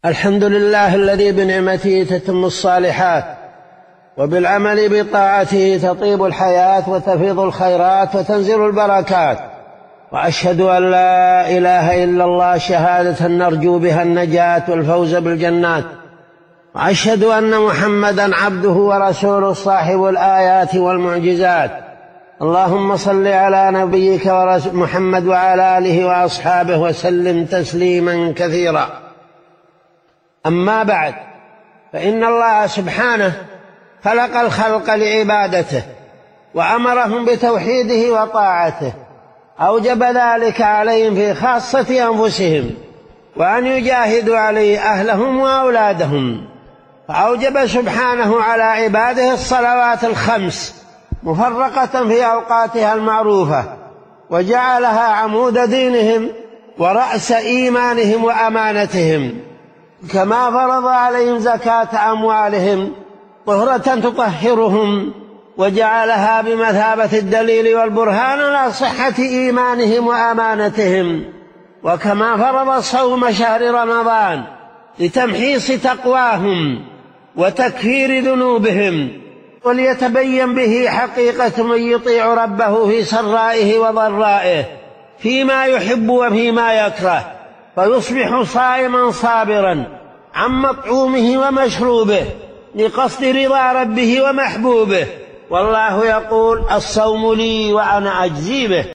الحمد لله الذي بنعمته تتم الصالحات، وبالعمل بطاعته تطيب الحياة وتفيض الخيرات وتنزل البركات. وأشهد أن لا إله إلا الله شهادة نرجو بها النجاة والفوز بالجنات. وأشهد أن محمدًا عبده ورسوله صاحب الآيات والمعجزات. اللهم صل على نبيك محمد وعلى آله وأصحابه وسلم تسليمًا كثيرا. أما بعد، فإن الله سبحانه خلق الخلق لعبادته وأمرهم بتوحيده وطاعته، أوجب ذلك عليهم في خاصة أنفسهم، وأن يجاهدوا عليه أهلهم وأولادهم. فأوجب سبحانه على عباده الصلوات الخمس مفرقة في أوقاتها المعروفة، وجعلها عمود دينهم ورأس إيمانهم وأمانتهم، كما فرض عليهم زكاة أموالهم طهرة تطهرهم، وجعلها بمثابة الدليل والبرهان على صحة إيمانهم وأمانتهم. وكما فرض صوم شهر رمضان لتمحيص تقواهم وتكفير ذنوبهم، وليتبين به حقيقة من يطيع ربه في سرائه وضرائه، فيما يحب وفيما يكره، فيصبح صائما صابرا عن مطعومه ومشروبه لقصد رضا ربه ومحبوبه. والله يقول: الصوم لي وأنا أجزي به.